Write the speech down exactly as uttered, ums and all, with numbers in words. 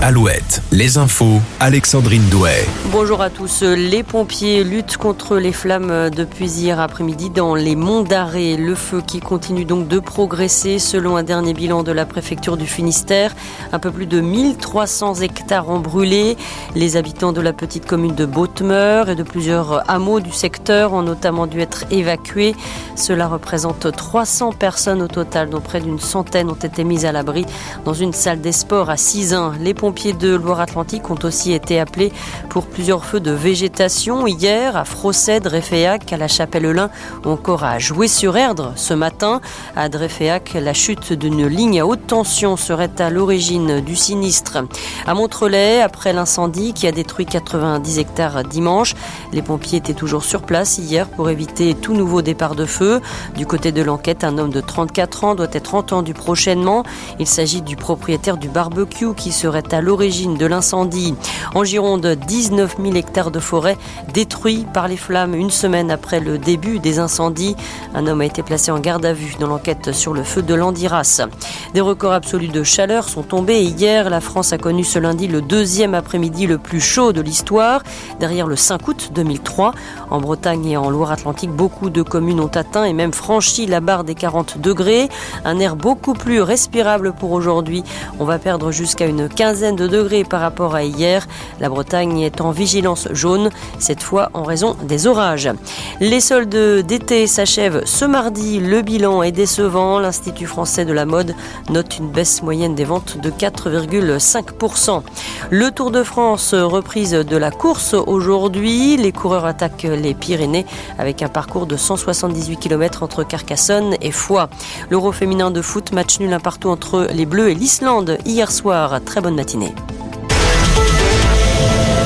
Alouette, les infos, Alexandrine Douet. Bonjour à tous. Les pompiers luttent contre les flammes depuis hier après-midi dans les monts d'Arrée. Le feu qui continue donc de progresser selon un dernier bilan de la préfecture du Finistère. Un peu plus de mille trois cents hectares ont brûlé. Les habitants de la petite commune de Bothmeur et de plusieurs hameaux du secteur ont notamment dû être évacués. Cela représente trois cents personnes au total, dont près d'une centaine ont été mises à l'abri dans une salle des sports à Sizun. Les pompiers de Loire-Atlantique ont aussi été appelés pour plusieurs feux de végétation hier à Frossède, Dreyféac, à la Chapelle-Lin ou encore à Joué-sur-Erdre ce matin. À Dreyféac, la chute d'une ligne à haute tension serait à l'origine du sinistre. À Montrelais, après l'incendie qui a détruit quatre-vingt-dix hectares dimanche, les pompiers étaient toujours sur place hier pour éviter tout nouveau départ de feu. Du côté de l'enquête, un homme de trente-quatre ans doit être entendu prochainement. Il s'agit du propriétaire du barbecue qui serait à l'origine de l'incendie. En Gironde, dix-neuf mille hectares de forêt détruits par les flammes une semaine après le début des incendies. Un homme a été placé en garde à vue dans l'enquête sur le feu de Landiras. Des records absolus de chaleur sont tombés hier. La France a connu ce lundi le deuxième après-midi le plus chaud de l'histoire, derrière le cinq août deux mille trois. En Bretagne et en Loire-Atlantique, beaucoup de communes ont atteint et même franchi la barre des quarante degrés. Un air beaucoup plus respirable pour aujourd'hui. On va perdre jusqu'à une quinzaine de degrés par rapport à hier. La Bretagne est en vigilance jaune, cette fois en raison des orages. Les soldes d'été s'achèvent ce mardi. Le bilan est décevant. L'Institut français de la mode note une baisse moyenne des ventes de quatre virgule cinq pour cent. Le Tour de France, reprise de la course aujourd'hui. Les coureurs attaquent les Pyrénées avec un parcours de cent soixante-dix-huit kilomètres entre Carcassonne et Foix. L'Euro féminin de foot, match nul un partout entre les Bleus et l'Islande hier soir. Très bonne matinée.